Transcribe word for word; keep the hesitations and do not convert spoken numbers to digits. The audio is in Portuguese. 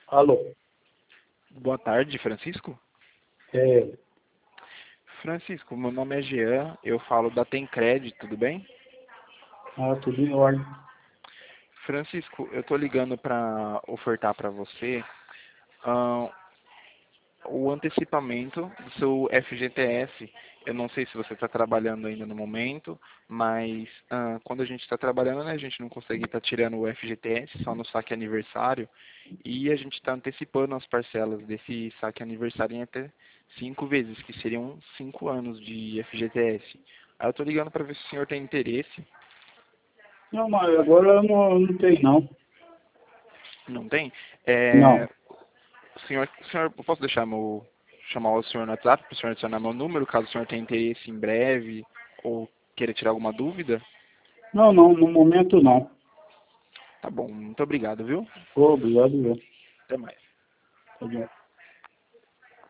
Alô? Boa tarde, Francisco. É, Francisco, meu nome é Jean, eu falo da Tencred, tudo bem? ah, tudo em ordem. Francisco, eu tô ligando para ofertar para você ah, o antecipamento do seu F G T S. Eu não sei se você está trabalhando ainda no momento, mas ah, quando a gente está trabalhando, né, a gente não consegue estar tirando o F G T S só no saque aniversário, e a gente está antecipando as parcelas desse saque aniversário em até cinco vezes, que seriam cinco anos de F G T S. Aí eu estou ligando para ver se o senhor tem interesse. Não, mas agora eu não, não tenho, não. Não tem? É, Não. o senhor, o senhor, eu posso deixar meu, chamar o senhor no WhatsApp para o senhor adicionar meu número, caso o senhor tenha interesse em breve ou queira tirar alguma dúvida? Não, não, no momento não. Tá bom, muito obrigado, viu? Ô, obrigado, viu? Até mais. Tá bom.